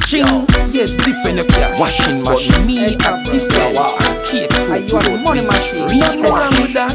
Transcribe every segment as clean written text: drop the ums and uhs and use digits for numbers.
Ching, yeah, different washing machine. Me a different cake so you are the money machine. Nothing wrong with that.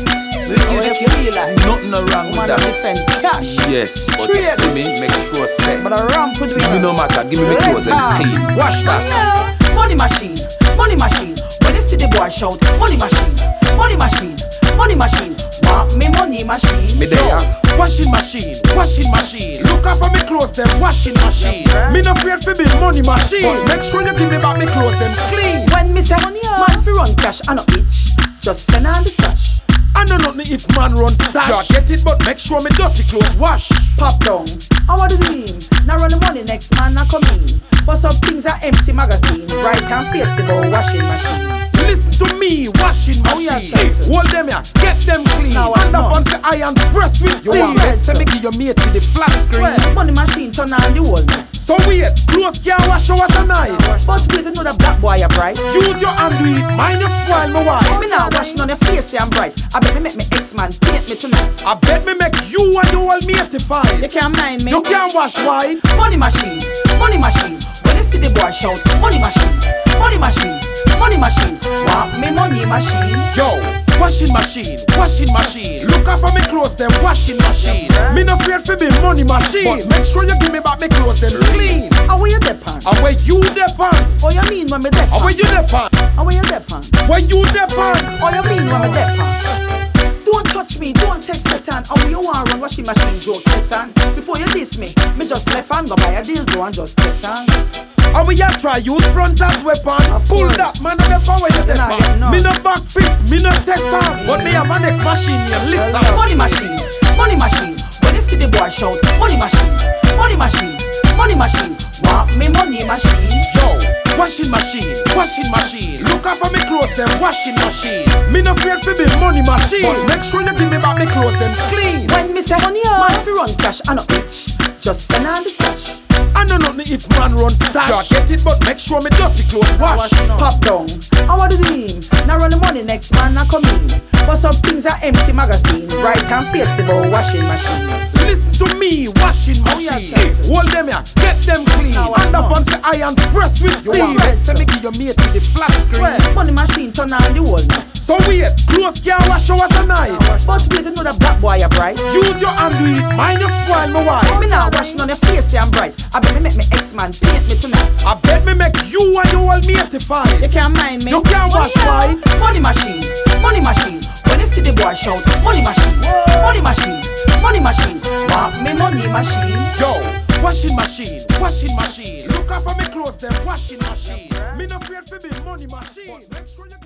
Nothing wrong with that. Cash. Yes, but see me, make sure say. But I ramp with me no matter, give me my clothes and clean. Wash that. Money machine, money machine. When you see the boy shout, money machine, money machine, money machine. Want me money machine? Me there. Washing machine, washing machine. Look out for me clothes, them washing machine. Me no afraid for be money machine, but make sure you give me back me clothes, them clean. When me say money, man fi run cash, I no itch. Just send on the stash. I know nothing if man run stash. You get it, but make sure me dirty clothes wash. Pop down, I want to do him. Now run the money, next man I come in. But some things are empty magazine. Right and face the bow washing machine. Listen to me, washing machine. Hey, hold them here, get them clean. Now and up on the iron press with you want bet, say me give your mate to the flat screen. Well, money machine turn on the whole man. So wait, clothes can't wash hours a night. But wait, you know the black boy are bright. Use your hand do it, mine you spoil my wife. Me now washing on the face, they am bright. I bet me make me ex-man paint me tonight. I bet me make you and you all matey. You can't mind me. You can't wash white. Money machine, money machine. When you see the boy shout, money machine, money machine, money machine. Want me money machine? Yo, washing machine, washing machine. Look out for me clothes, them washing machine. Me no afraid for be money machine, but make sure you give me back me clothes, them clean. How where you depend? And where you depend? Oh you mean when me depend? And where you depend? How where you depend? Where you depend? Oh you mean when me depend? Don't touch me, don't take Satan. How you want run washing machine joke, listen. Before you diss me just left hand go buy a dildo and just listen. And we a try use front as weapon. Pull that man on the power you depend. Me no back fist, me no test hand. But me have a next machine here, listen. Money machine, money machine. When you see the boy shout, money machine, money machine, money machine. Want me money machine? Yo, washing machine, washing machine. Look out for me clothes, them washing machine. Me no afraid for be money machine, but make sure you give me back me clothes, them clean. When me say money, man fi run cash, I no itch. Just send on the stash. I know nothing if man run stash. You get it, but make sure me dirty clothes wash. Pop down, I want to do him. Now run the money, next man I come in. But some things are empty magazine. Right and face the bow washing machine. Listen to me, washing machine. Hey, hold them here, get them clean. And up on the iron press with steam. Say me give your mate to the flat screen. Well, money machine turn on the whole man. So wait, clothes can't wash hours a night. But wait, you know the black boy are bright. Use your hand do it, mine you spoil my wife. Me now washing on the face, they am bright. I bet me make me ex-man paint me tonight. I bet me make you and you all matey. You can't mind me. You can't wash white. Money machine, money machine. When you see the boy shout, money machine, money machine, money machine. Want me money machine? Yo, washing machine, washing machine. Look out for me clothes, them washing machine. Me no afraid for be money machine. Make sure you